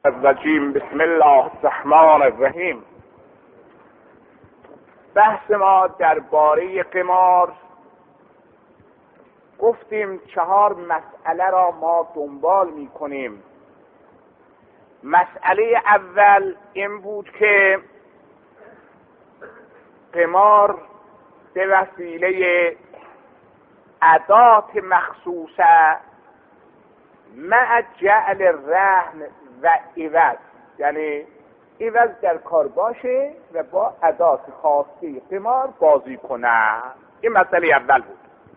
الرجیم. بسم الله الرحمن الرحیم. بحث ما درباره قمار گفتیم 4 مسئله را ما دنبال می کنیم. مسئله اول این بود که قمار به وسیله ادات مخصوصه مع جعل رهن و عوض، یعنی عوض در کار باشه و با ادات خاصی قمار بازی کنه. این مسئله اول بود.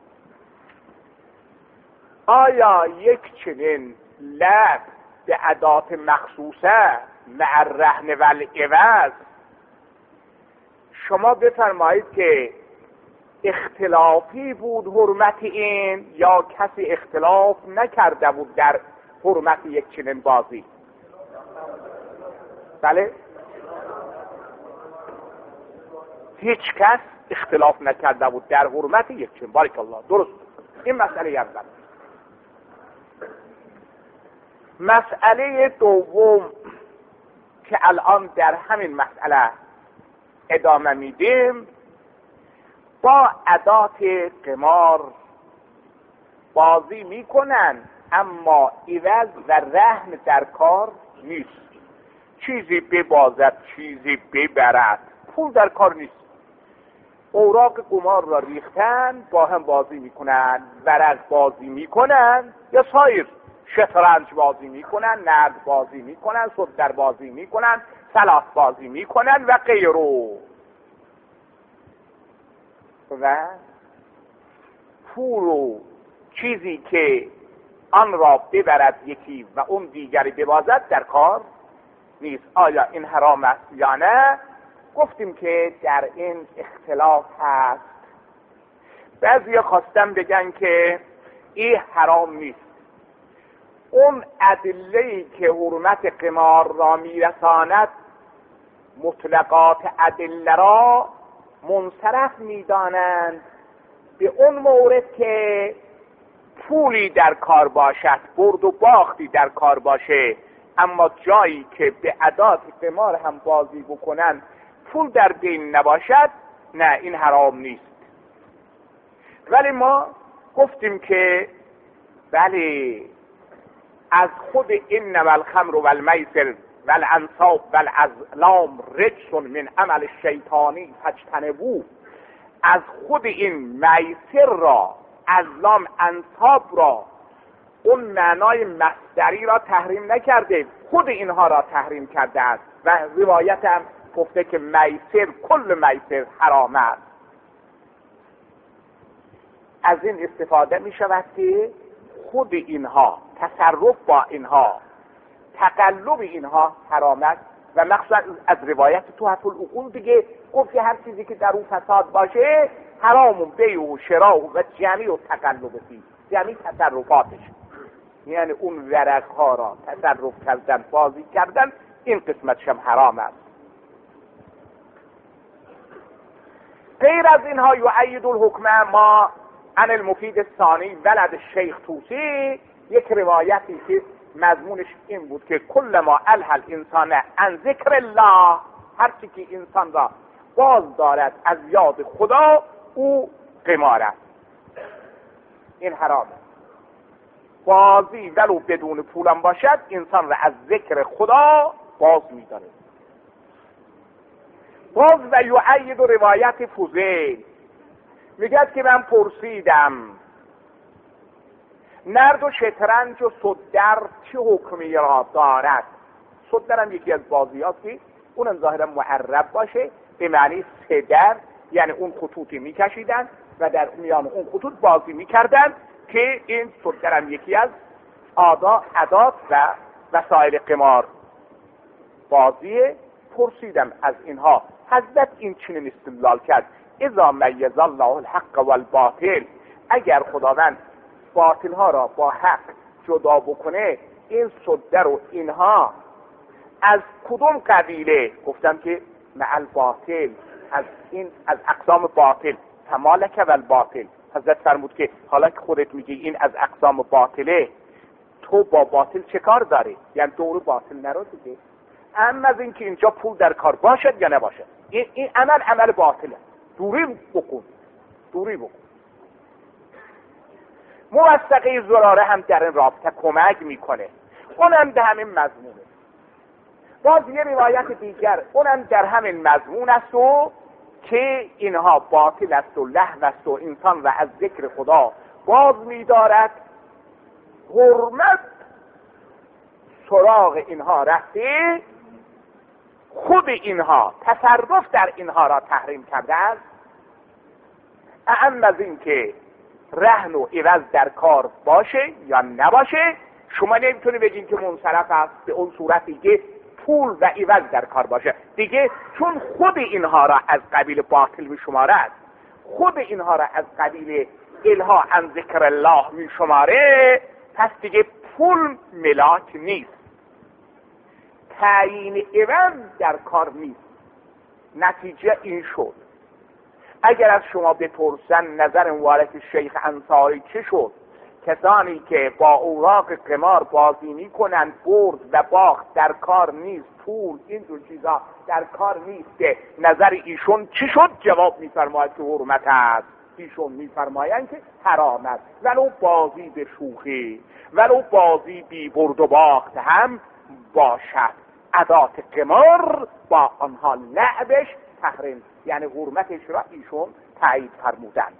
آیا یک چنین لعب به ادات مخصوصه مع الرهن و العوض، شما بفرمایید که اختلافی بود حرمت این یا کسی اختلاف نکرده بود در حرمت یک چنین بازی؟ بله، هیچ کس اختلاف نکرده بود در حرمت یک چنین. بارک الله، درست. این مسئله اول. مسئله دوم که الان در همین مسئله ادامه میدیم، با ادات قمار بازی میکنن اما عوض و رهن در کار نیست. چیزی ببازد چیزی ببرد، پول در کار نیست. اوراق قمار را ریختن، با هم بازی میکنن، ورق بازی میکنن یا سایر شطرنج بازی میکنن، نرد بازی میکنن، صدر بازی میکنن، سلاس بازی میکنن و غیره. و پول و چیزی که آن را ببرد یکی و اون دیگری ببازد در کار نیست. آیا این حرام است یا نه؟ گفتیم که در این اختلاف هست. بعضی خواستن بگن که این حرام نیست. اون ادله‌ای که حرمت قمار را میرساند مطلقات ادله را منصرف میدانند به اون مورد که پولی در کار باشد، برد و باختی در کار باشه، اما جایی که به ادات قمار هم بازی بکنن پول در بین نباشد، نه، این حرام نیست. ولی ما گفتیم که بله، از خود انما الخمر والمیسر والانصاب والازلام رجس من عمل الشیطانی فاجتنبوه، از خود این میسر را، ازلام، انصاب را، اون معنای مصدری را تحریم نکرده، خود اینها را تحریم کرده است. و روایت هم گفته که میسر، کل میسر حرام است. از این استفاده می شود که خود اینها، تصرف با اینها، تقلب اینها حرام است. و مخصوصا از روایت تحفه العقول دیگه گفت که هر چیزی که در اون فساد باشه حرام، بیع و شراء و جمعی و تقلب فی، جمعی تصرفاتش، یعنی اون ورقها را تصرف کردن، بازی کردن، این قسمتش هم حرام است. غیر از اینها یؤید الحکم ما عن المفید الثانی ولد الشیخ طوسی، یک روایتی که مضمونش این بود که کل ما الهی الانسان عن ذکر الله، هر چی که انسان را باز دارد از یاد خدا او قمار است. این حرامه. بازی ولو بدون پولم باشد انسان را از ذکر خدا باز می‌داره. باز و یؤید روایت فوزیل میگه که من پرسیدم نرد و شطرنج و صدر چه حکمی را دارد؟ صدر هم یکی از بازی هاست که اونم ظاهرا معرب باشه، به معنی صدر، یعنی اون خطوطی میکشیدن و در میان اون خطوط بازی میکردن، که این صدر هم یکی از ادات و وسایل قمار بازیه. پرسیدم از اینها، حضرت این چنین استدلال کرد: اذا میز الله الحق والباطل، اگر خداوند باطل ها را با حق جدا بکنه، این صدر و اینها از کدوم قبیله؟ گفتم که مع الباطل، از اقسام باطل، فمالک والباطل. حضرت فرمود که حالا که خودت میگی این از اقسام باطله، تو با باطل چه کار داری؟ یعنی دور باطل نرو دیگه. اما از اینکه اینجا پول در کار باشد یا نباشد، این عمل باطله، دوری بکن. موثقه زراره هم در این رابطه کمک میکنه، اونم در همین مضمونه. باز یه روایت دیگر اونم در همین مضمون است و که اینها باطل است و لهو است و انسان را از ذکر خدا باز می‌دارد. حرمت سراغ اینها رفته، خود اینها تصرف در اینها را تحریم کرده است. اما از این که رهن و عوض در کار باشه یا نباشه، شما نمیتونی بگین که منصرف است به اون صورتی که پول و عوض در کار باشه دیگه، چون خود اینها را از قبیل باطل می شمارد، خود اینها را از قبیل الها عن ذکر الله می شماره، پس دیگه پول ملاک نیست، تعیین عوض در کار نیست. نتیجه این شد اگر از شما بپرسن نظر مبارک شیخ انصاری چه شد، کسانی که با اوراق قمار بازی میکنند برد و باخت در کار نیست، پول این دو چیزا در کار نیست، که نظر ایشون چی شد؟ جواب میفرماید که حرمت است. ایشون میفرمایند که حرام است، ولو بازی به شوخی، ولو بازی بی برد و باخت هم باشد، ادات قمار با آنها لعبش تحریم، یعنی حرمتش را ایشون تایید فرمودند.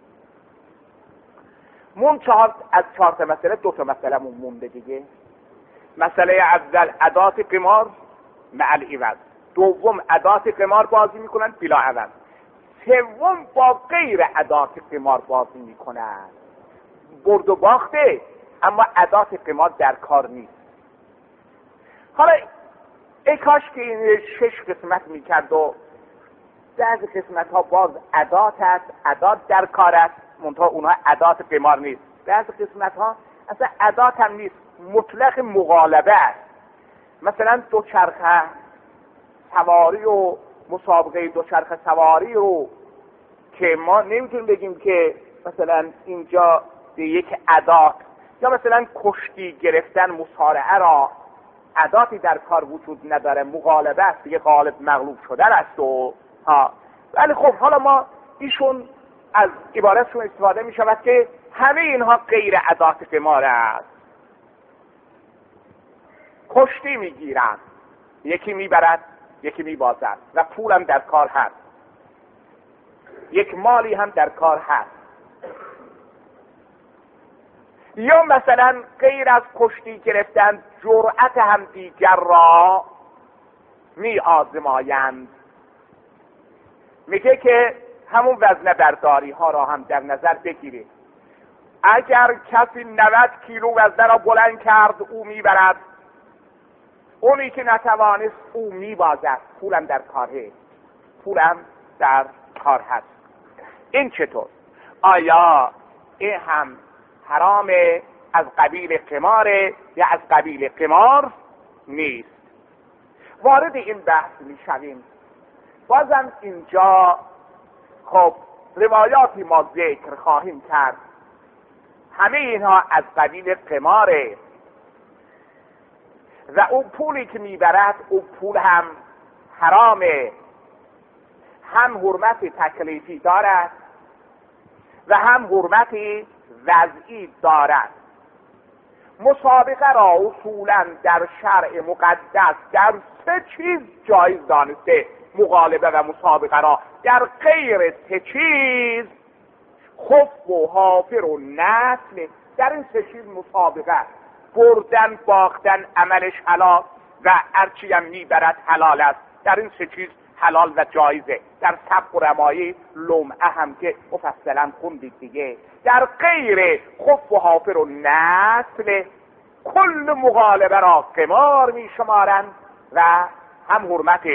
از 4 مسئله 2 مسئله مونده دیگه. مسئله اول ادات قمار مع العوض، دوم ادات قمار بازی میکنن بلا عوض، سوم با غیر ادات قمار بازی میکنن، برد و باخته اما ادات قمار در کار نیست. حالا ای کاش که این 6 قسمت میکرد و بعضی قسمت ها باز ادات است، ادات در کار است، منتها اونها ادات قمار نیست. بعضی قسمت ها اصلا ادات هم نیست، مطلق مغالبه است. مثلا دوچرخه سواری و مسابقه دوچرخه سواری رو که ما نمیتونیم بگیم که مثلا اینجا یک ادات، یا مثلا کشتی گرفتن مصارعه را اداتی در کار وجود نداره، مغالبه است دیگه، غالب مغلوب شدن است و ولی خب حالا ما ایشون از عبارتشون استفاده می شود که همه اینها غیر ادات قمار است. کشتی می گیرند، یکی می برد یکی می بازد و پول هم در کار هست، یک مالی هم در کار هست. یا مثلا غیر از کشتی گرفتن جرأت هم دیگر را می آزمایند. میگه که همون وزنه برداری ها را هم در نظر بگیرید. اگر کسی 90 کیلو وزنه را بلند کرد او میبرد، اونی که نتوانست او میبازد، پولم در کاره، پولم در کار هست. این چطور؟ آیا این هم حرام از قبیل قماره یا از قبیل قمار نیست؟ وارد این بحث میشویم. بازم اینجا خب روایاتی ما ذکر خواهیم کرد، همه اینها از قبیل قماره و اون پولی که میبرد اون پول هم حرامه، هم حرمت تکلیفی دارد و هم حرمت وضعی دارد. مسابقه را اصولا در شرع مقدس در 3 چیز جایز دانسته، مغالبه و مسابقه را. در غیر 3 چیز، خف و حافر و نسل، در این 3 چیز مسابقه، بردن باختن عملش حلال و هرچی هم میبرد حلال است. در این 3 چیز حلال و جایزه. در سبق و رمایی لمعه هم که مفصلا خوندید دیگه. در غیر خف و حافر و نسل کل مغالبه را قمار میشمارند و هم حرمت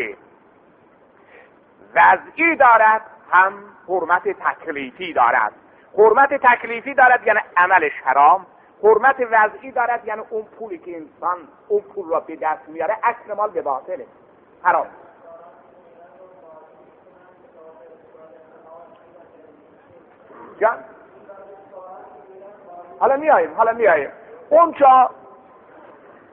وضعی دارد هم حرمت تکلیفی دارد. حرمت تکلیفی دارد یعنی عملش حرام، حرمت وضعی دارد یعنی اون پولی که انسان اون پول را به دست میاره اصل مال به باطله، حرام. جان حالا میاییم اونجا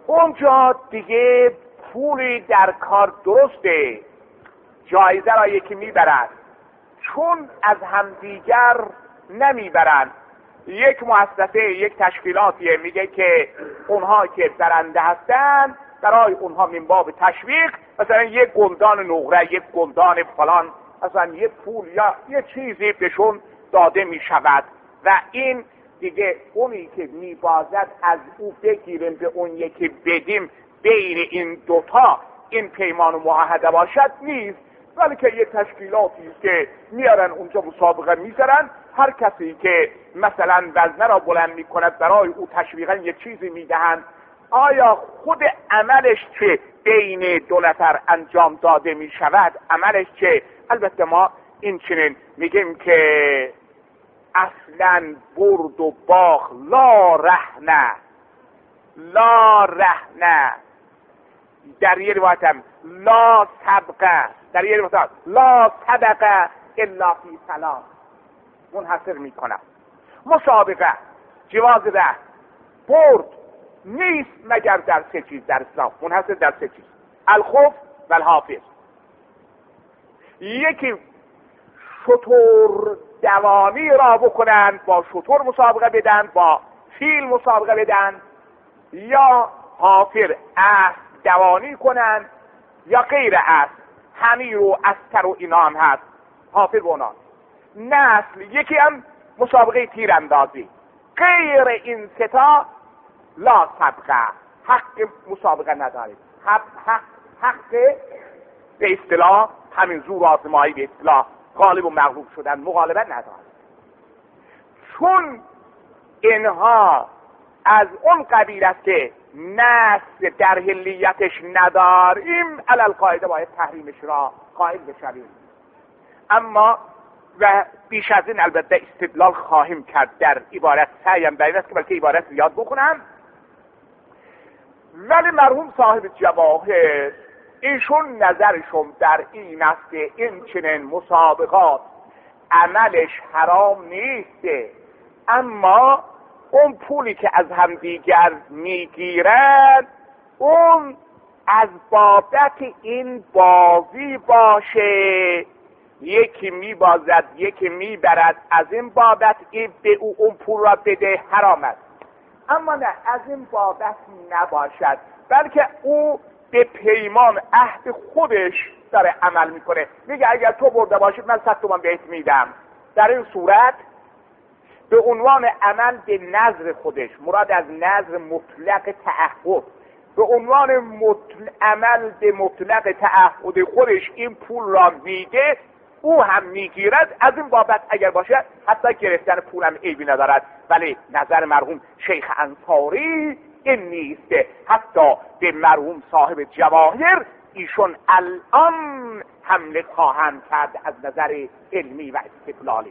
اونجا دیگه پولی در کار درسته، جایزه را یکی میبرد، چون از همدیگر نمیبرند. یک مؤسسه، یک تشکیلاتیه میگه که اونها که برنده هستن برای اونها من باب تشویق مثلا یک گلدان نقره، یک گلدان فلان، مثلا یک پول یا یه چیزی بهشون داده میشود و این دیگه اونی که میبازد از او بگیریم به اون یکی بدیم، بین این دوتا این پیمان و معاهده باشد نیست، ولی که یه تشکیلاتی که میارن اونجا مسابقه میذارن، هر کسی که مثلا وزنه را بلند میکند برای او تشویقا یه چیزی میدهند. آیا خود عملش که بین دو نفر انجام داده میشود عملش که البته ما این چنین میگیم که اصلا برد و باخ لا رهنه، لا رهنه، در یه روایت هم لا سبقه، در یه روایت هم لا سبقه الا فی سلام، منحصر میکنم. مسابقه جواز ره برد نیست مگر در سه چیز در اسلام، منحصر در سه چیز: الخوف و الحافظ. یکی شتر دوانی را بکنن، با شتر مسابقه بدن، با فیل مسابقه بدن، یا حافر اسب دوانی کنن، یا غیر اسب حمیر و استر و اینا هم هست، حافر و اونا. نسل یکی هم مسابقه تیراندازی. غیر این ستا لا سبقه، حق مسابقه ندارید. حق به اصطلاح همین زور آزمایی، به اصطلاح غالب و مغلوب شدن، مغالبه ندارید. چون اینها از اون قبیل است که نسل در حلیتش نداریم، علل قاعده باید تحریمش را قائل بشویم. اما و بیش از این البته استدلال خواهیم کرد در عبارت، سعیم بر این است که بلکه عبارت زیاد بکنم. ولی مرحوم صاحب جواهر ایشون نظرشون در این است که این چنین مسابقات عملش حرام نیسته، اما اون پولی که از همدیگر میگیرن اون از بابت این بازی باشه، یکی میبازد یکی میبرد، از این بابت این به او اون پول را بده، حرام است. اما نه، از این بابت نباشد، بلکه او به پیمان عهد خودش داره عمل میکنه. میگه اگر تو برده باشید من 100 تومان بهت میدم. در این صورت به عنوان عمل به نظر خودش، مراد از نظر مطلق تعهد، به عنوان عمل به مطلق تعهد خودش این پول را میده، او هم میگیرد. از این بابت اگر باشه حتی گرفتن پولم عیبی ندارد. ولی نظر مرحوم شیخ انصاری این نیست. حتی به مرحوم صاحب جواهر ایشون الان حمله خواهند کرد از نظر علمی و استدلالی.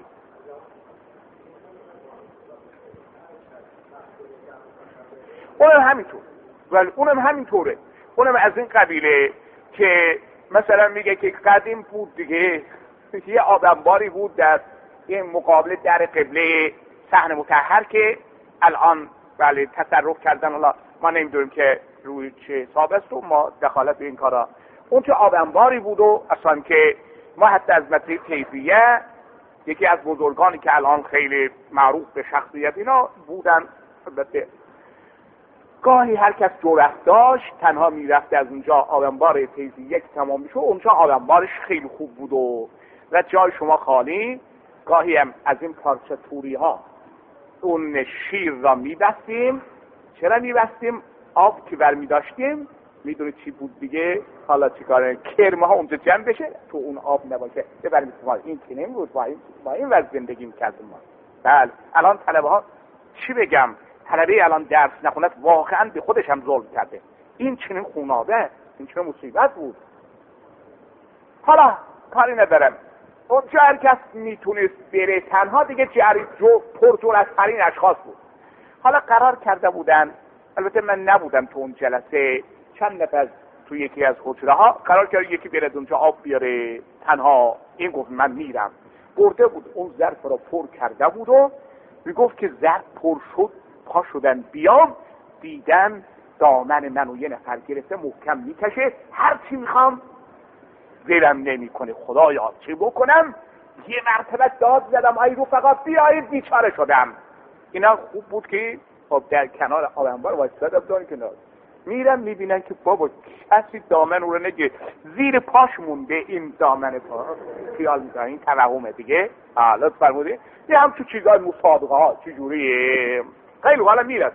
اونم همینطور، ولی اونم همینطوره. اونم از این قبیله که مثلا میگه که قدیم بود دیگه، یه آدمباری بود در این مقابل در قبله صحن مطهر که الان ولی تصرف کردن، حالا ما نمیدونیم که روی چه حساب است و ما دخالت به این کارا. اون که آدمباری بود و اصلا که ما حتی از مدرسه تیزیه، یکی از بزرگانی که الان خیلی معروف به شخصیت اینا بودن، البته گاهی هر کس جرأت داشت تنها میرفته از اونجا آبنبار تیزی یک تمام میشه، اونجا آبنبارش خیلی خوب بود و جای شما خالی. گاهی هم از این پارچه توری ها اون شیر را میبستیم. چرا میبستیم؟ آب که برمی داشتیم، میدونی چی بود دیگه، حالا چی کاره کرمه ها اونجا جمع بشه تو اون آب نباشه ببریم تو ما. این که نمیبود، با این وضع زندگی میکردیم ما. بله الان طلبه ها چی بگم، طلبه الان درس نخوند واقعا به خودش هم ظلم کرده. این چنین خونابه، این چنین مصیبت بود. حالا کاری ندارم، اونجا هر کس میتونست بره تنها دیگه، پرجرأت‌ترین اشخاص بود. حالا قرار کرده بودن، البته من نبودم تو اون جلسه، چند نفر تو یکی از حجره ها قرار کرد یکی بره اونجا آب بیاره تنها. این گفت من میرم. برده بود اون ظرف را پر کرده بود و میگفت که ظرف پر شد، پا شدن بیام، دیدن دامن منو یه نفر گرفته محکم میکشه، هر چی میخوام ولم نمیکنه. خدایا چی بکنم؟ یه مرتبه داد زدم ای رفقا بیایید بیچاره شدم. اینا خوب بود که خب در کنار آبنبار وایسادم دور کنار، میرم میبینن که بابا کسی دامن او رو نگه، زیر پاش مونده این دامن پا. خیال میکنن این توهمه دیگه. لطف فرمودید. یه هم تو چیزای مسابقه ها چجوریه خیلی حالا میرسه.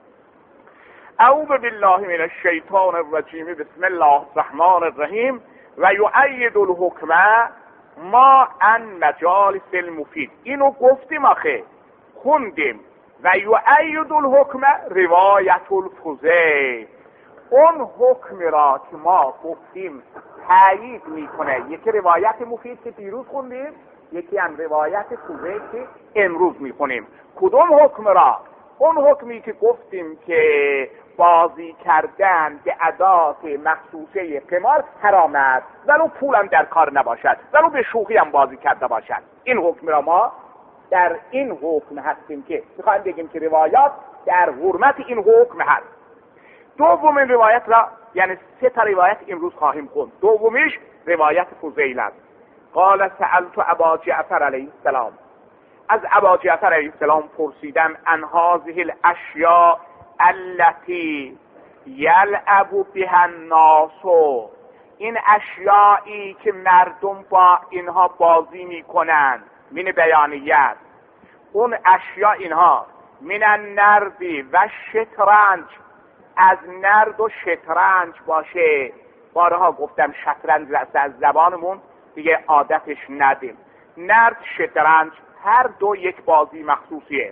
اعوذ بالله من الشیطان الرجیم، بسم الله الرحمن الرحیم. و یؤید الحکم ما عن مجالس المفید. اینو گفتیم آخه خوندیم. و یؤید الحکم روایت الفضیل، اون حکم را که ما گفتیم تایید میکنه. یکی روایت مفید که دیروز خوندیم، یکی هم روایت فضیل که امروز میخونیم. کدوم حکم را؟ اون حکمی که گفتیم که بازی کردن به ادات مخصوصه قمار حرام است، ولو پولم در کار نباشد، ولو به شوخی هم بازی کرده باشد. این حکم را ما در این حکم هستیم که میخوایم بگیم که روایات در حرمت این حکم هست. دومین روایت را، یعنی 3 تا روایت امروز خواهیم خوند. دومیش روایت فضیل است. قال سألت ابا جعفر علیه السلام، از ابا جعفر علیه السلام پرسیدم عن هذه الاشیاء التي یلعب بها الناس، این اشیایی که مردم با اینها بازی میکنند. من بیانیت اون اشیا اینها من النرد و شطرنج، از نرد و شطرنج باشه. بارها گفتم شطرنج از زبانمون دیگه عادتش ندیم. نرد شطرنج هر دو یک بازی مخصوصیه.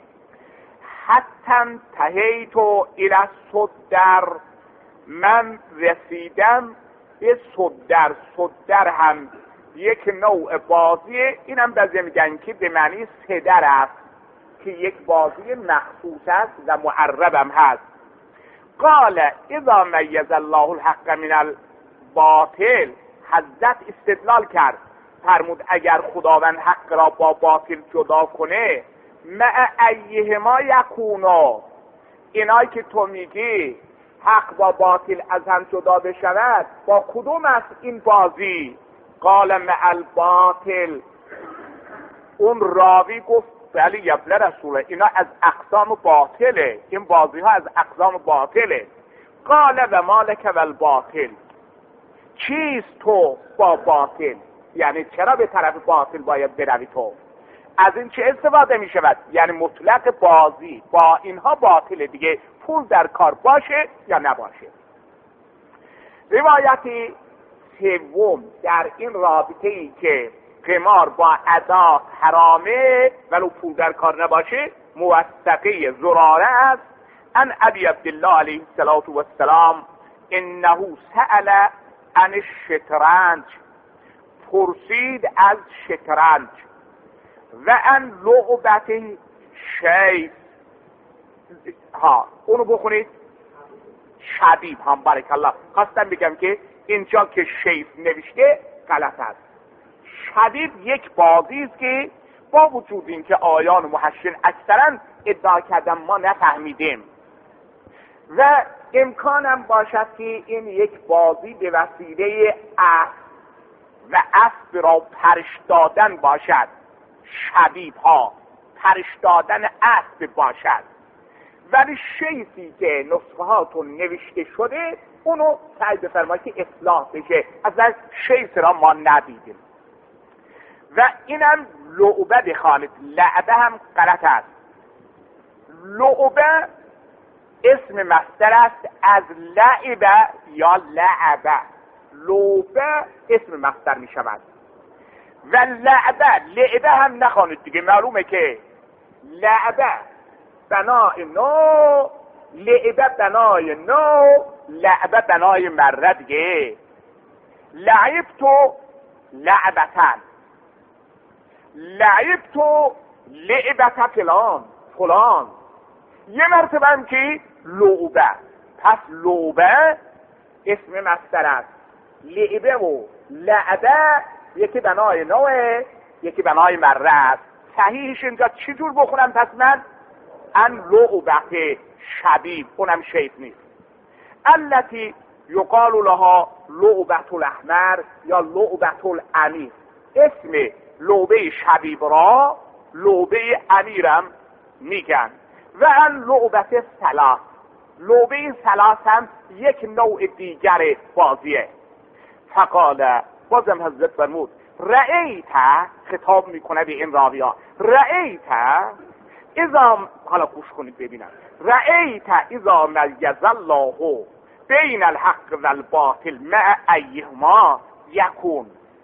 حتی تهیتو الی صدر، من رسیدم به صدر. صدر هم یک نوع بازیه. اینم بعضی میگن که به معنی صدر است که یک بازی مخصوص است و معربم هست. قال اذا میز الله الحق من الباطل، حضرت استدلال کرد فرمود اگر خداوند حق را با باطل جدا کنه، مع ایهما یکونو، اینایی که تو میگی حق با باطل از هم جدا بشود، با کدوم است این بازی؟ قال مع الباطل. اون راوی گفت بله یبل رسوله، اینا از اقسام باطله، این بازی ها از اقسام باطله. قال و مالک و الباطل، چیست تو با باطل؟ یعنی چرا به طرف باطل باید بروی تو؟ از این چه استفاده می شود؟ یعنی مطلق بازی با اینها باطله دیگه، پول در کار باشه یا نباشه. روایتی سوم در این رابطه ای که قمار با ادات حرامه ولو پول در کار نباشه، موثقه زراره است. ان ابی عبدالله علیه السلام انه سأل عن الشطرنج، پرسید از شطرنج، و ان لعبت شیف، اونو بخونید شبیب هم بارک الله. خواستم بگم که اینجا که شیف نوشته غلط است. شبیب یک بازی است که با وجود این که آیان و محشین اکثرا ادعا کردن ما نفهمیدیم و امکانم باشد که این یک بازی به وسیله اسب و اسب را پرش دادن باشد. شبیب ها پرش دادن اسب باشد، ولی شیفی که نسخه هاتون نوشته شده اونو سعی بفرمایید که اصلاح بشه. اصلا شیف را ما ندیدیم. و اینم لعبه بخوانید، لعبه هم غلط است. لعبه اسم مصدر است از لعبه یا لعبه. لعبه اسم مصدر می شود و لعبه هم نخوانید دیگه. معلومه که لعبه بنای نو، لعبه بنای نو، لعبه بنای مره دیگه. لعبتو لعبتن، لعبتو لعبت فلان. یه مرتبه هم که لعبه، پس لعبه اسم مصدر است. لعبه و لعبه یکی بنای نوه، یکی بنای مره است. صحیحش اینجا چجور بخونم؟ پس من ان لعبت شبیب، اونم شیف نیست. التي یقال لها لعبة الاحمر یا لعبة الامیر. اسم لعبه شبیب را لعبه امیرم میگن. و ان لعبة ثلاث، لعبه ثلاث هم یک نوع دیگر بازیه. فقال، بازم حضرت فرمود رأیت، خطاب میکنه به این راویا، رأیت اذا، حالا گوش کنید ببینم، رأیت اذا میز الله بین الحق و الباطل مع ایهما یکون.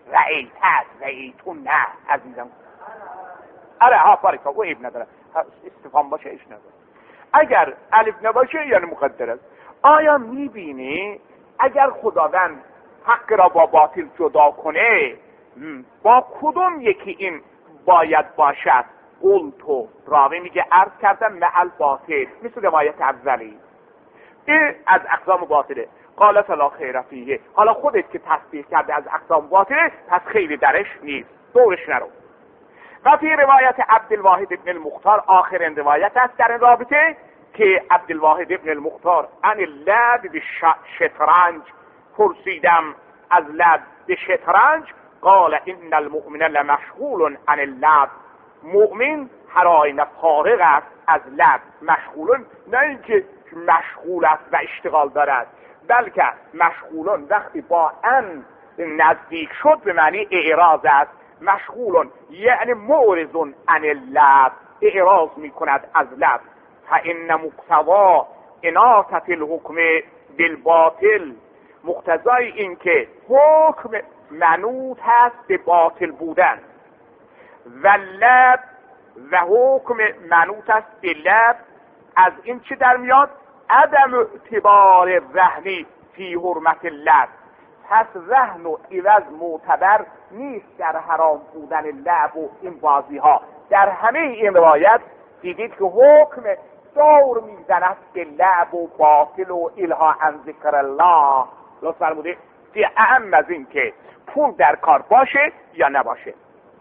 رأیتون نه عزیزم. آره ها باریکا، او عیب نداره، استفهام باشه ایش نداره. اگر الف نباشه یعنی مقدر است. آیا میبینی اگر خداوند حق را با باطل جدا کنه با کدوم یکی این باید باشد؟ قلتو، راوی میگه عرض کردم مع الباطل، مثل روایت اولی. این از اقسام باطله. قال فلا خیر فیه، حالا خودت که تصدیق کرده از اقسام باطله پس خیلی درش نیست، دورش نرو. و فی روایت عبدالواحد ابن المختار، آخرین روایت است در این رابطه که عبدالواحد ابن المختار عن اللعب بالشطرنج، پرسیدم از لعب به شطرنج، قال ان المؤمن لمشغول عن اللعب، مؤمن هر آینه فارغ است از لعب. مشغولون نه اینکه مشغول است و اشتغال دارد، بلکه مشغولون وقتی با ان نزدیک شد به معنی اعراض است. مشغولون یعنی معرضون عن اللعب، اعراض می کند از لعب. فان مقتضا اناثة الحکم بالباطل، مقتضای این که حکم منوط هست به باطل بودن، و لعب و حکم منوط است به لعب، از این چه در میاد؟ عدم اعتبار رهنی فی حرمت لعب. پس رهن و عوض معتبر نیست در حرام بودن لعب و این بازی ها. در همه این روایت دیدید که حکم دور میزند به لعب و باطل و الها عن ذکر الله. لطف فرمودید اهم از این که پول در کار باشه یا نباشه.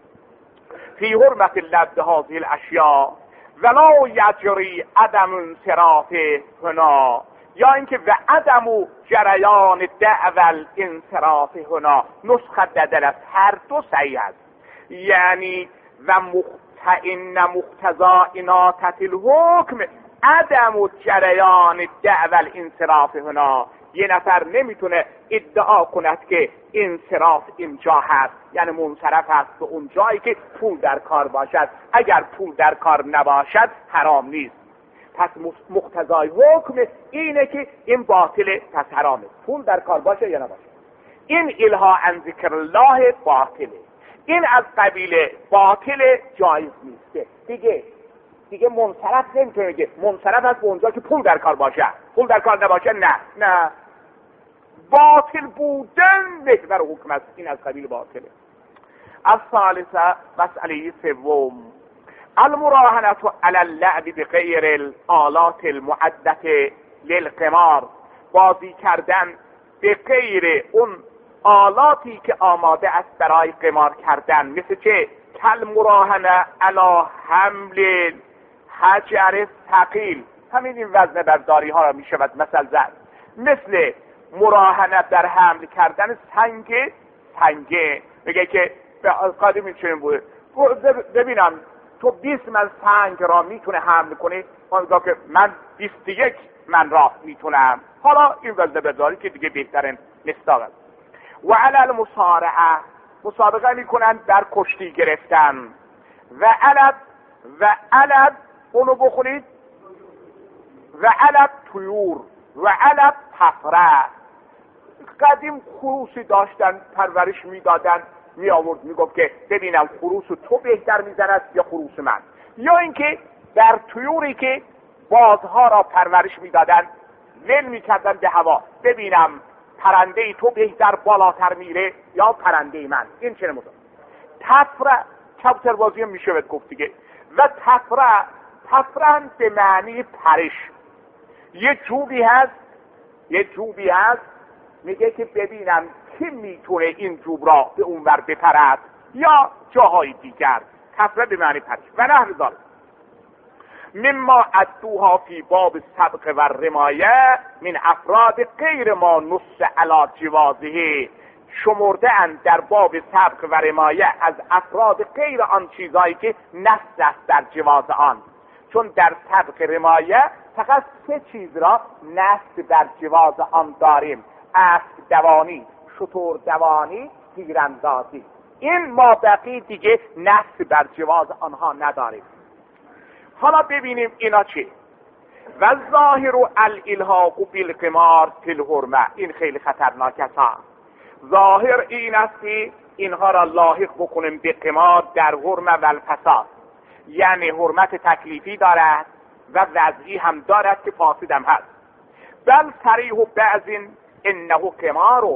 فی حرمت اللعب هذه الاشیاء ولا یجری عدم انصراف هنا، یا اینکه و عدم جریان دعوى الانصراف هنا. نسخه بدل از هر دو صحیح است، یعنی و ان مقتضا اناثة الحکم عدم جریان دعوى الانصراف هنا. یه نفر نمیتونه ادعا کند که انصراف اینجا هست، یعنی منصرف هست به اون جایی که پول در کار باشد. اگر پول در کار نباشد حرام نیست. پس مقتضای حکم اینه که این باطله، پس حرامه. پول در کار باشه یا نباشه. این الها عن ذکر الله باطله، این از قبیل باطل جایز نیسته. دیگه منصرف نمیتونه بگه منصرف هست به اونجا که پول در کار باشه، پول در کار نباشه نه. باطل بودن بهتر حکم است، این از قبیل باطله. از ثالثه، مسئله سوم، المراهنه علی اللعب بغیر الآلات المعدة للقمار، بازی کردن به غیر اون آلاتی که آماده است برای قمار کردن. مثل چه؟ کل مراهنه علی حمل حجر ثقیل، همین این وزن برداری ها را می شود مثل زد. مثل مراهنه در حمل کردن سنگه، میگه که قدیمی چنین بوده، ببینم تو 20 من سنگ را میتونه حمل کنی؟ اونجا که من 21 من را میتونم. حالا این وزن برداری که دیگه بهترین مصداق است. و علی المصارعه، مسابقه میکنن در کشتی گرفتن. و علت اونو بخونید، و علت طیور و علت تفره. قدیم خروسی داشتن، پرورش میدادن، می آورد میگفت که ببینم خروس تو بهتر میزند یا خروس من. یا اینکه در طیوری که بازها را پرورش میدادن ول میکردن به هوا، ببینم پرنده تو بهتر بالاتر میره یا پرنده من. این چه نموده؟ تفره، کبوتر بازی هم میشه گفت دیگه. و تفرن به معنی پرش. یه جوبی هست میگه که ببینم کی میتونه این جوب را به اونور بپرد یا جاهای دیگر. تفره به معنی پرش و نحو ذالک. مما ادوها فی باب سبق و رمایه من افراد غیر ما نص علی جوازه، شمرده اند در باب سبق و رمایه از افراد غیر آن چیزهایی که نص است در جواز آن. چون در سبق رمایه فقط 3 چیز را نص در جواز آن داریم: اسب دوانی، شتر دوانی، تیراندازی. این مابقی دیگه نص بر جواز آنها نداریم. حالا ببینیم اینا چی. و ظاهر الالحاق بالقمار فی الحرمه، این خیلی خطرناک است. ظاهر این است که اینها را لاحق بکنیم به قمار در حرمه و الفساد، یعنی حرمت تکلیفی دارد و وضعی هم دارد که فاسد هم هست. بل صریح بعض انه قمار،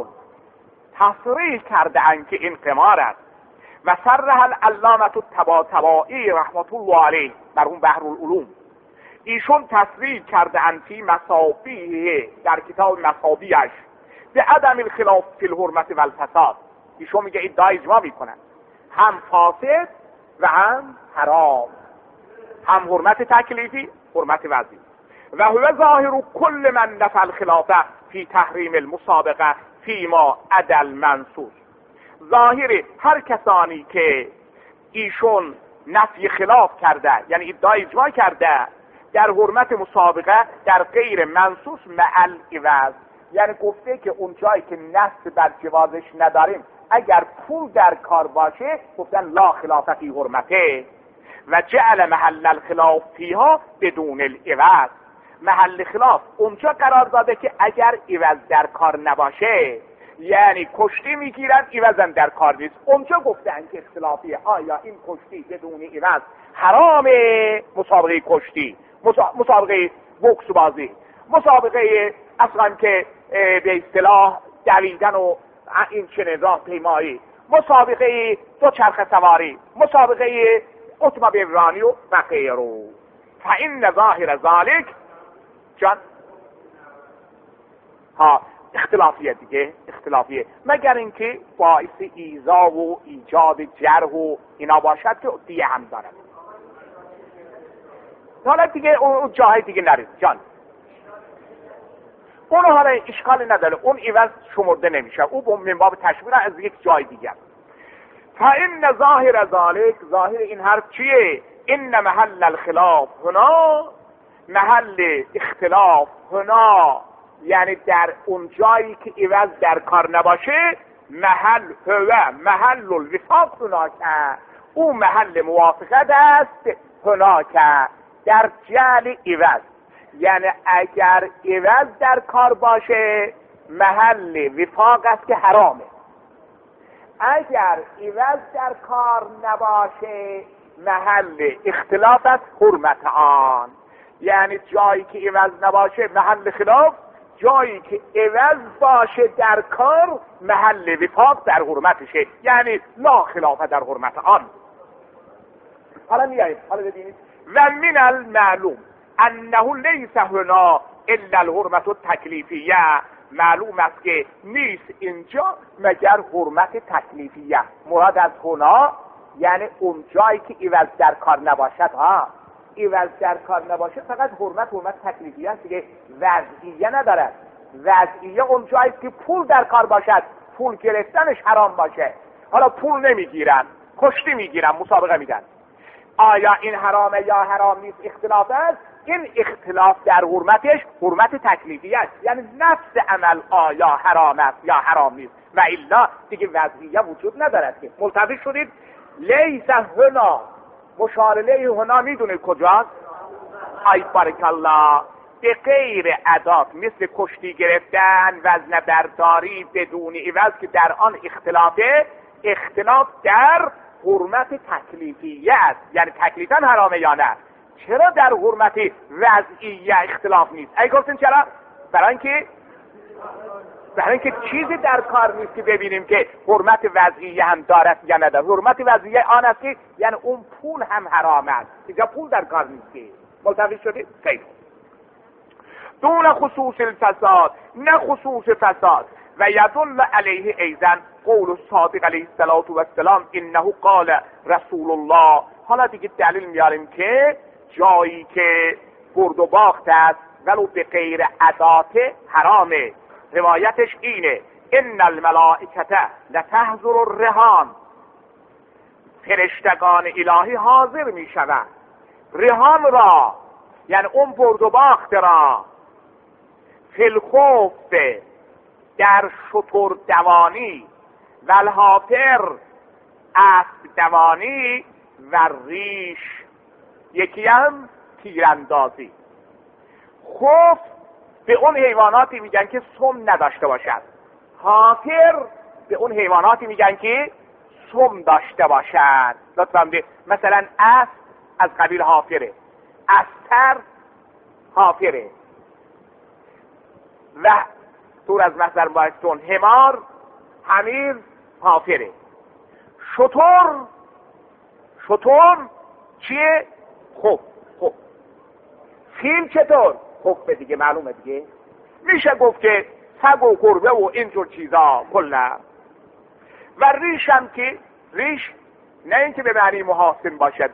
تصریح کرده اند که این قمار است. و صرح العلامة الطباطبایی رحمت الله علیه مرحوم بحرالعلوم، ایشون تصریح کرده اند فی مصابیح، در کتاب مصابیحش، به عدم الخلاف فی الحرمة و الفساد. ایشون میگه ادعای اجماع میکنن هم فاسد و هم حرام، هم حرمت تکلیفی، حرمت وضعی. و هو ظاهر کل من نفى الخلاف فی تحریم المسابقه فیما عدل منصوص، ظاهر هر کسانی که ایشون نفی خلاف کرده، یعنی ادعای اجماع کرده در حرمت مسابقه در غیر منصوص مع العوض، یعنی گفته که اون جایی که نص بر جوازش نداریم اگر پول در کار باشه گفتن لا خلاف فی حرمته. و جعل محل الخلاف فیها بدون العوض، محل خلاف اونجا قرار داده که اگر عوض در کار نباشه، یعنی کشتی میگیرن عوضم در کار نیست، اونجا گفتن که اختلافیه آیا این کشتی بدون عوض حرامه، مسابقه کشتی، مسابقه بوکس بازی، مسابقه اصلا که به اصطلاح دویدن و این چنین راهپیمایی، مسابقه دوچرخه سواری، مسابقه اتومبیل رانی و غیره. فإن ظاهر ذلك جان اختلافیه دیگه، اختلافیه، مگر اینکه باعث ایذا و ایجاد جرح و اینا باشد که دیگه هم دارد. حالا دیگه اون جاهای دیگه نرید جان، اون حالا اشکال نداره، اون عوض شمرده نمیشه، او من باب تشبیه از یک جای دیگه. فإن ظاهر ذلك، ظاهر این حرف چیه؟ ان محل الخلاف هنا، محل اختلاف هنا، یعنی در اون جایی که عوض در کار نباشه، محل هو محل الوفاق هناک، او محل موافقت است هناک در جعل عوض، یعنی اگر عوض در کار باشه محل وفاق است که حرامه، اگر عوض در کار نباشه محل اختلاف است حرمت آن. یعنی جایی که عوض نباشه محل خلاف، جایی که عوض باشه در کار محل وفاق در حرمتشه، یعنی لا خلاف در حرمت آن. حالا میایید، حالا ببینید. و من المعلوم انه لیس هنا الا الحرمت التکلیفیه، معلوم است که نیست اینجا مگر حرمت تکلیفیه. مراد از هنا یعنی اون جایی که عوض در کار نباشد، عوض در کار نباشه فقط حرمت تکلیفیه است دیگه، وضعیه ندارد. وضعیه اون جایی که پول در کار باشد، پول گرفتنش حرام باشه. حالا پول نمیگیرن، کشتی میگیرن، مسابقه میدن، آیا این حرامه یا حرام نیست؟ اختلاف است. این اختلاف در حرمتش حرمت تکلیفیه است، یعنی نفس عمل آیا حرام است یا حرام نیست، و الا دیگه وضعیه وجود ندارد که. ملتفت شدید؟ لیس هنا، مشار الیه هنا میدونید کجاست؟ ای بارک الله، به غیر ادات، مثل کشتی گرفتن، وزن برداری بدون عوض که در آن اختلافه، اختلاف در حرمت تکلیفیه است، یعنی تکلیفاً حرامه یا نه. چرا در حرمت وضعیه اختلاف نیست؟ ای گفتین چرا؟ برای اینکه چیزی در کار نیست که ببینیم که حرمت وضعیه هم دارد یا ندارد. حرمت وضعیه آن است که یعنی اون پول هم حرام است، اینجا پول در کار نیست که. ملتفت شدید؟ خیلی دون خصوص الفساد، نه خصوص فساد. و یدل علیه ایضا قول الصادق علیه الصلاة والسلام انه قال رسول الله. حالا دیگه دلیل میاریم که جایی که برد و باخت است ولو به غیر عدات حرامه. روایتش اینه ان الملائکه لتحضر الرهان، فرشتگان الهی حاضر می شوند رهان را، یعنی اون برد و باخت را، فی الخوف در شتر دوانی و الحافر اسب دوانی و ریش یکی هم تیراندازی. خوف به اون حیواناتی میگن که سم نداشته باشد، حافر به اون حیواناتی میگن که سم داشته باشد. لطفاً مثلا اسب از قبیل حافره، استر حافره و دور از مصدر بایستون حمار حمیر حافره. شتر چیه؟ خوب. فیل چطور؟ خوب دیگه معلومه دیگه، میشه گفت که سگ و گربه و اینجور چیزا کلا. و ریش هم که ریش نه اینکه به معنی محاسن باشد،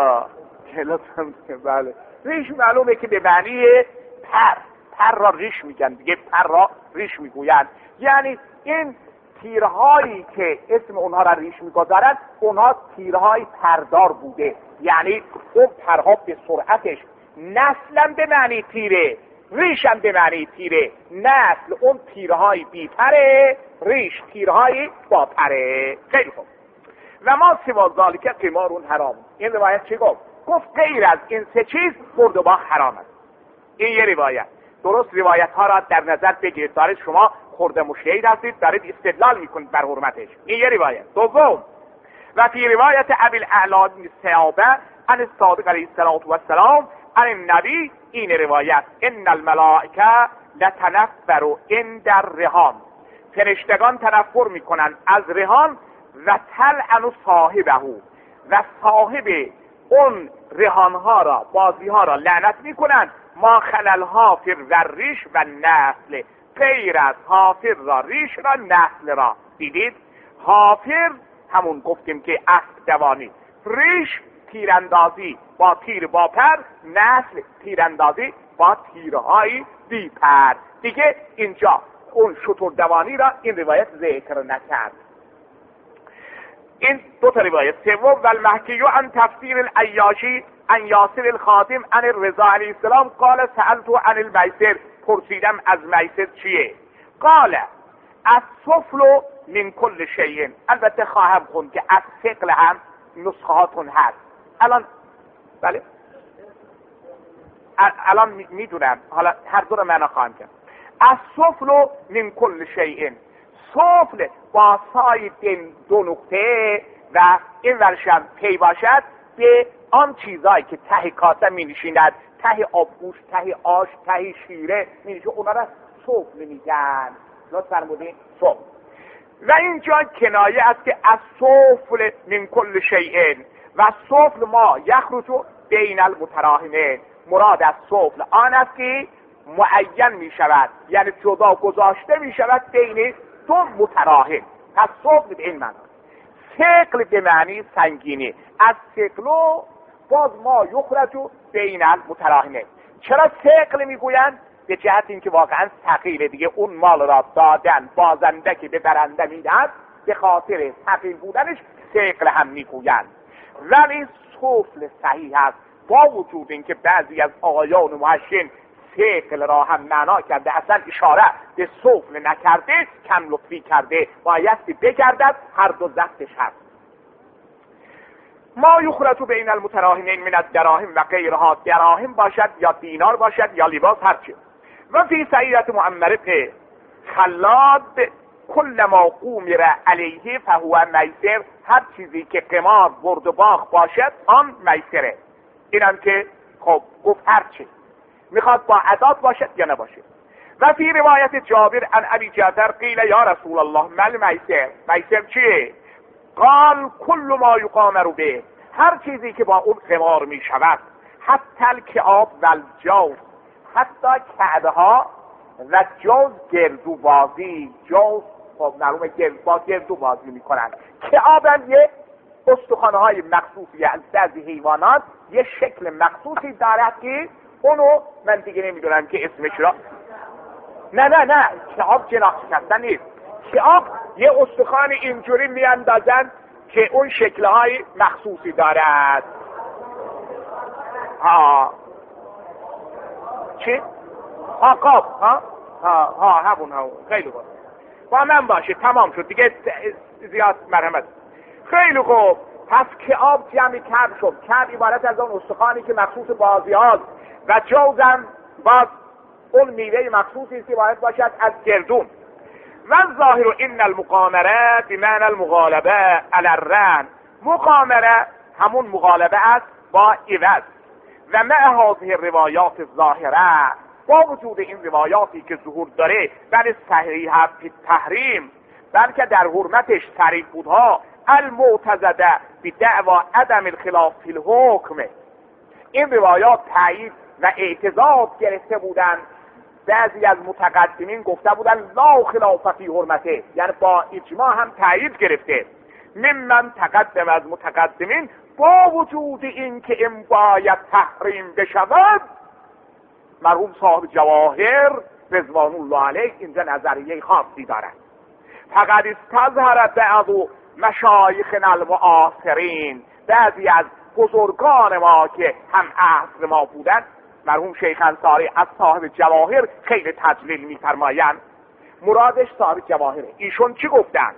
بله، ریش معلومه که به معنی پر را ریش میگن دیگه، پر را ریش میگویند. یعنی این تیرهایی که اسم اونها را ریش میگذارند اونها تیرهای پردار بوده، یعنی اون پرها به سرعتش نسلا به معنی تیره، ریشم به معنی تیره. نسل اون تیرهای بی پره، ریش تیرهای با پره. خیلی خوب. و ما سوا ذالک قمار حرام. این روایت چی گفت؟ گفت غیر از این سه چیز برد و باخت حرام است. این یه روایت. درست روایت ها را در نظر بگیرید، دارید شما خرده مشهید هستید، دارید استدلال میکنید بر حرمتش. این یه روایت. دوم، و فی روایت ابی الاعلی بن ثعلبه عن الصادق علیه السلام عن النبی، این روایت ان الملائکه لتنفر عند الرهان، فرشتگان تنفر میکنند از رهان و تلعن صاحبه، و صاحب اون رهانها را، بازیها را لعنت میکنند. ما خلل حافر و ریش و نسل، غیر از حافر را، ریش را، نسل را. دیدید حافر همون گفتیم که اسب دوانی، ریش تیراندازی با تیر با پر، نسل تیراندازی با تیرهای بی پر. دیگه اینجا اون شتر دوانی را این روایت ذکر نکرد. این دو تا روایت. سوم، و المحکی عن تفسیر العیاشی عن یاسر الخاتم عن الرضا علیه السلام قال سألت عن المیسر، پرسیدم از میسر چیه؟ قال السفل من کل شیء. البته خواهم خوند که از ثقل هم نسخه هاتون هست الان، بله الان میدونم، حالا هر دو رو معنا خواهم کرد. السفل من کل شیء، سفل با ساید دو نقطه و این ورشم پی باشد به آن چیزایی که ته کاسه می نشیند، ته آبگوش، ته آش، ته شیره می نشیند، اونا را سفل میگن. لطفاً فرمودین سفل. و اینجا کنایه است که از سفل من کل شیء، و سفل ما یخرج بین المتراحمین. مراد از سفل آن است که معین می شود، یعنی جدا گذاشته می شود بین دو متراحم. پس سفل به این معنی. ثقل به معنی سنگینی. از ثقلو باز ما یخرج بین المتراحمین. چرا ثقل میگویند؟ به جهت اینکه واقعا ثقیله دیگه، اون مال را دادن بازنده که به برنده میدهد، به خاطر ثقیل بودنش ثقل هم میگویند. ولی سفل صحیح است، با وجود اینکه بعضی از آقایان محشین ثقل را هم معنا کرده، اصلا اشاره به سفل نکرده، کم لطفی کرده، بایستی بگردد هر دو ضبطش هست. ما یخرج بین المتراحمین من الدراهم و غیرها، دراهم باشد یا دینار باشد یا لباس، هرچی. و فی سعیدت معمر خلاد کل ما قومر علیه فهو میسر، هر چیزی که قمار برد و باخت باشد آن میسره. اینم که خب گفت هرچی میخواد با عداد باشد یا نباشد. و فی روایت جابر عن ابی جعفر قیل یا رسول الله مل میسر، میسر چیه؟ قال کل ما یقامر به، هر چیزی که با اون قمار می شود، حتی الکعاب و الجوز، حتی کعبه ها و جوز، گردو بازی. جوز خب معلومه با گردو بازی می کنند. کعاب هم یه استخوان‌های مخصوصی از بعضی حیوانات یه شکل مخصوصی دارد که اونو من دیگه نمیدونم که اسمش را. نه کعاب جناح شکستن نیست. کعاب یه استخوان اینجوری میاندازن که اون شکل‌های مخصوصی دارد. چی؟ قاب. همون خیلی خوب. با من باشه، تمام شد دیگه، زیاد مرحمت. خیلی خوب. پس کعاب جمع کبد شد. کبد عبارت از اون استخوانی که مخصوص بازی هاست و جوزم باز اون میوه مخصوصی است که باید باشد از گردون. و ظاهر این المقامره بمعنی المغالبه علی الرهن. مقامره همون مغالبه است با عوض. و مع هذه روایات ظاهره، با وجود این روایاتی که ظهور داره، بل صحیحه فی تحریم، بلکه در حرمتش صریح بودها، المعتزده بدعوا عدم الخلاف فی الحکم. این روایات تایید و اعتضاد گرفته بودن. بعضی از متقدمین گفته بودن لا خلاف فی حرمته، یعنی با اجماع هم تایید گرفته. ممن تقدم از متقدمین، با وجود این که این باید تحریم بشود، مرحوم صاحب جواهر رضوان الله علیه اینجا نظریه خاصی دارد. فقط استظهر بعض مشایخنا المعاصرین، بعضی از بزرگان ما که هم عصر ما بودند، مرحوم شیخ انصاری از صاحب جواهر خیلی تجلیل می‌فرمایند. مرادش صاحب جواهره. ایشون چی گفتن؟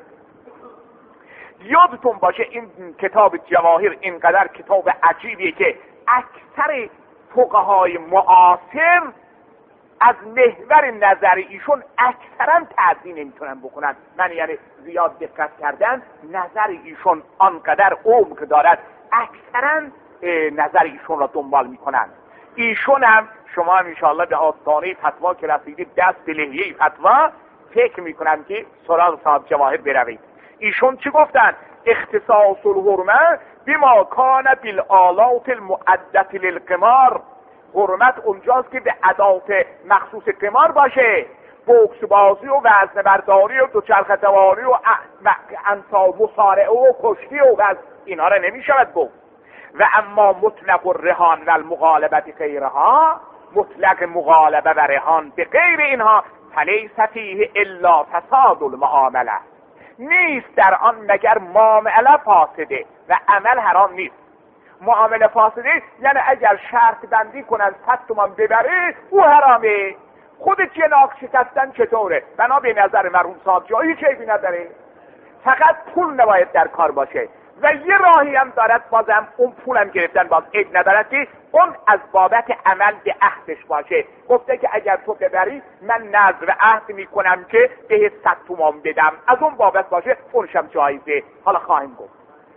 یادتون باشه این کتاب جواهر اینقدر کتاب عجیبیه که اکثر فقهای معاصر از محور نظر ایشون اکثرا تعدی نمیتونن بکنن. من یعنی زیاد دقت کردن، نظر ایشون آنقدر عمق دارد، اکثرا نظر ایشون را دنبال میکنن. ایشون هم، شما هم انشاءالله به آستانه فتوا که رسیدید، دست به لحیه فتوا، فکر میکنم که سراغ صاحب جواهر بروید. ایشون چی گفتن؟ اختصاص الحرمه بما کان بالآلات المعدة للقمار. حرمت اونجاست که به ادوات مخصوص قمار باشه. بوکس بازی و وزنه برداری و دوچرخه سواری و انصاب مصارعه و کشتی و اینا را نمیشود گفت. و اما مطلق الرهان و المغالبت غیرها، مطلق مغالبه و رهان به غیر اینها، فلیس فیه الا فساد المعامله، نیست در آن مگر معامله فاسده و عمل حرام نیست. معامله فاسده یعنی اگر شرط بندی کنن 100 تومان ببره او حرامه. خود جناق شکستن چطوره؟ بنا به نظر مرحوم صاحب جایی چه عیبی نداره، فقط پول نباید در کار باشه. و یه راهی هم دارد، بازم اون پولم گرفتن باز عیب ندارد که اون از بابت عمل به عهدش باشه. گفته که اگر تو ببری من نذر عهد میکنم که به 100 تومان بدم، از اون بابت باشه، اونشم جایزه. حالا خواهیم گفت.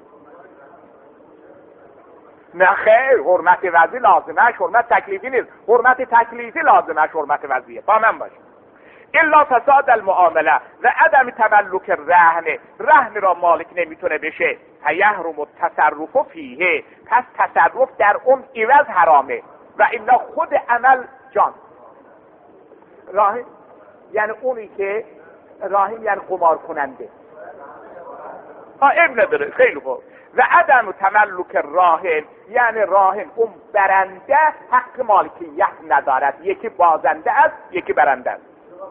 نه خیر، حرمت وضعی لازمش حرمت تکلیفی نیست. حرمت تکلیفی لازمش حرمت وضعیه. با من باشه. الا فساد المعامله و عدم تملک رهن را مالک نمیتونه بشه. فیحرم التصرف فیه، پس تصرف در اون عوض حرامه. و الا خود عمل جان راهن، یعنی اونی که راهن یعنی قمار کننده، ابن نداره. خیلی خوب. و عدم تملک راهن، یعنی راهن اون برنده حق مالکیت ندارد، یکی بازنده است یکی برنده است.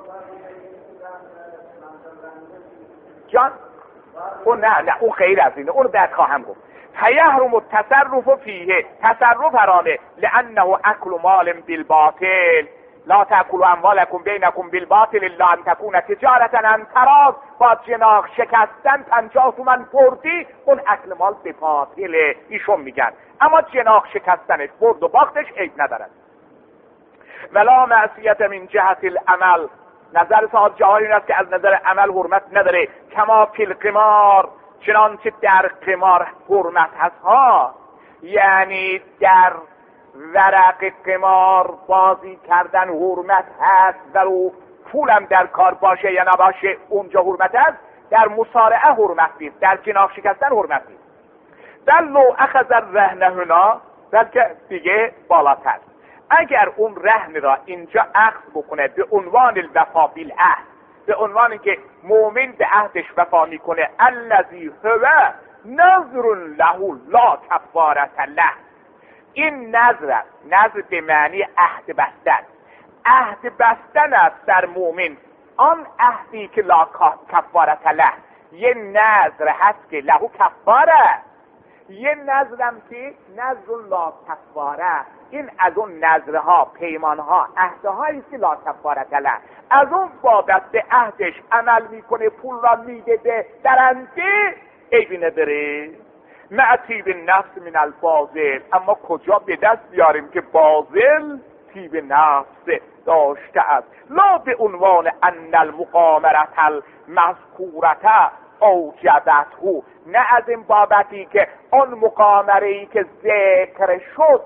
جان اون نه اون خیر از اینه، اون بعد خواهم گفت. فیحرم التصرف فیه، تصرف حرامه. لانه اکل مال بالباطل، لا تاکلوا اموالکم بینکم بالباطل الا ان تکون تجارتا عن تراض. با جناح شکستن 50 تومن بردی، اون اکل مال به باطله. ایشون میگن اما جناح شکستنش، برد و باختش عیب ندارد. ولا معصیت من جهت العمل، نظر صاحب جواهر این است که از نظر عمل حرمت نداره. کما فی القمار، چنانچه در قمار حرمت هست ها، یعنی در ورق قمار بازی کردن حرمت هست، ولو پولم در کار باشه یا نباشه اونجا حرمت هست. در مصارعه حرمت نیست، در جناح شکستن حرمت نیست. در لو اخذ الرهن هنا، بلکه دیگه بالاتر، اگر اون رهن را اینجا اخذ بکنه به عنوان الوفا بالعهد، به عنوان که مؤمن به عهدش وفا میکنه، الذی هو نذر له لا کفارة له. این نذر به معنی عهد بستن، عهد بستن است در مؤمن، آن عهدی که لا کفارة له، یه نذر هست که له کفاره، یه نذرم که نذر لا کفاره، این از اون نذرها، پیمانها، عهدهایی که لا کفاره له، از اون بابت به عهدش عمل میکنه، پول را میده به درنده، عیبی نداره. مع طیب نفس من الباطل، اما کجا به دست بیاریم که باطل طیب نفس داشته است. لا به عنوان ان المقامرة المذکورة اوجبته، نه از این بابتی که اون مقامره‌ای که ذکر شد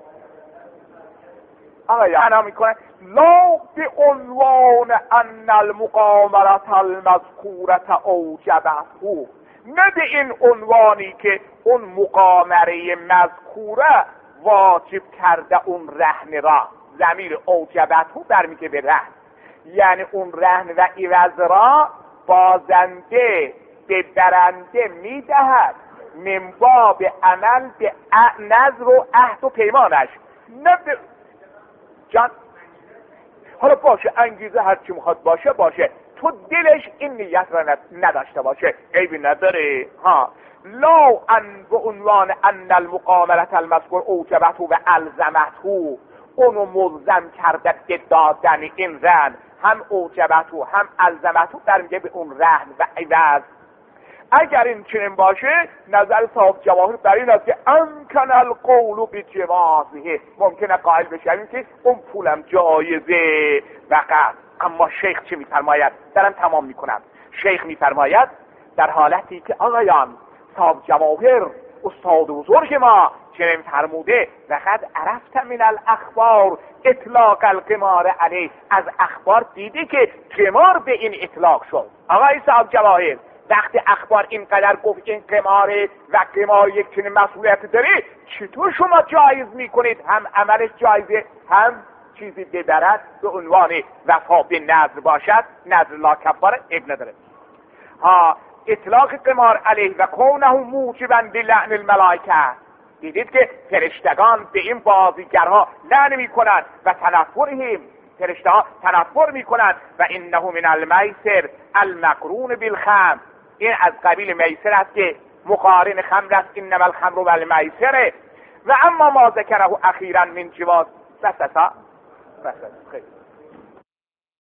انا میکنه لا به عنوان ان المقامرة المذکورة اوجبته، نه به این عنوانی که اون مقامره مذکوره واجب کرده اون رهن را. ضمیر اوجبته برمیگه به رهن، یعنی اون رهن و عوض را بازنده به برنده میدهد من باب عمل به نذر و عهد و پیمانش. نه جان حالا باشه، انگیزه هرچی میخواد باشه، تو دلش این نیت را نداشته باشه، عیبی نداره. لا ان به عنوان ان المقامرة المذکور اوجبته و الزمته، اونو ملزم کرده به دادن این رهن، هم اوجبته هم الزمته برمیگه به اون رهن و عوض. اگر این چنین باشه، نظر صاحب جواهر بر این است که امکن القول بجوازه، ممکنه قائل بشویم که اون پولم جایزه فقط. اما شیخ چه میفرماید؟ دارم تمام میکنم. شیخ میفرماید در حالتی که آقایان صاحب جواهر استاد بزرگ ما چنین فرموده، لقد عرفت من الاخبار اطلاق القمار علیه، از اخبار دیدی که قمار به این اطلاق شد. آقای صاحب جواهر وقتی اخبار اینقدر گفت این قماره و قمار یک چنین مسئولیت داره، چطور شما جایز میکنید هم عملش جایزه هم چیزی ببرد به عنوان وفا به نذر باشد؟ نذر لا کفاره ابن نداره. اطلاق قمار علیه و کونه موجبا بلعن الملائکه، دیدید که فرشتگان به این بازیگرها لعن میکنند و تنفرهم، فرشته ها تنفر میکنند. و انه من المیسر المقرون بالخمر، این از قبیل میسر است که مقارن خمر است، انما الخمر والمیسر. و اما ما ذکره اخیرا من جواز